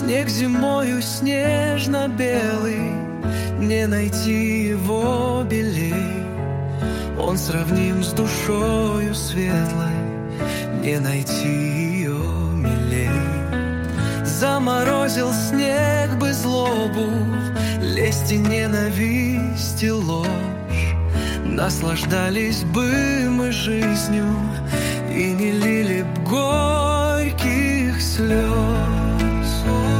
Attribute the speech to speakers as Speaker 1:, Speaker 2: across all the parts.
Speaker 1: Снег зимою снежно-белый, не найти его белей. Он сравним с душою светлой, не найти ее милей. Заморозил снег бы злобу, лесть и ненависть и ложь. Наслаждались бы мы жизнью и не лили б горьких слез.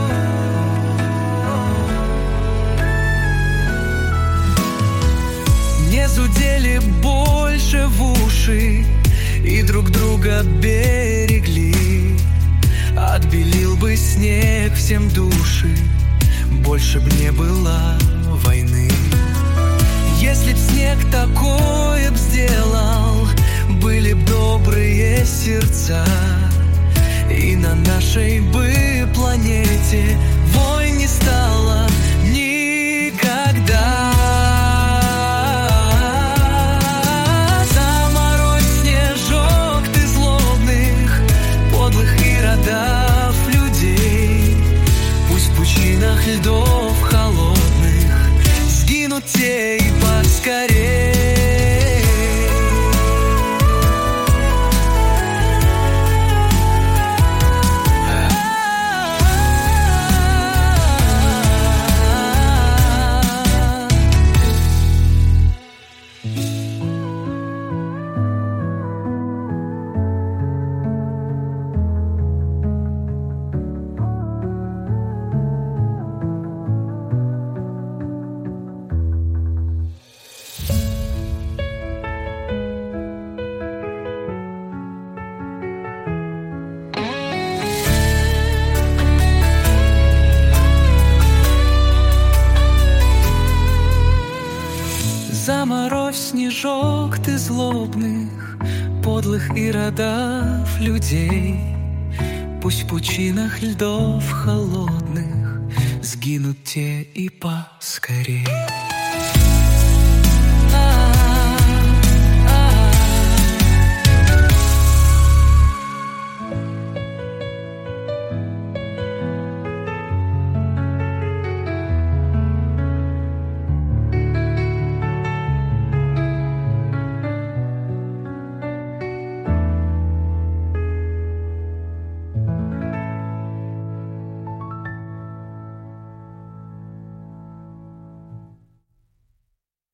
Speaker 1: Не зудели больше в уши и друг друга берегли. Отбелил бы снег всем души, больше б не было войны. Если б снег такое б сделал, были б добрые сердца, и на нашей бы планете войн не стало никогда. Заморозь снежок ты злобных, подлых иродов людей. Пусть в пучинах льдов холодных сгинут те и поскорей. Заморозь снежок ты злобных, подлых иродов людей. Пусть в пучинах льдов холодных сгинут те и поскорей.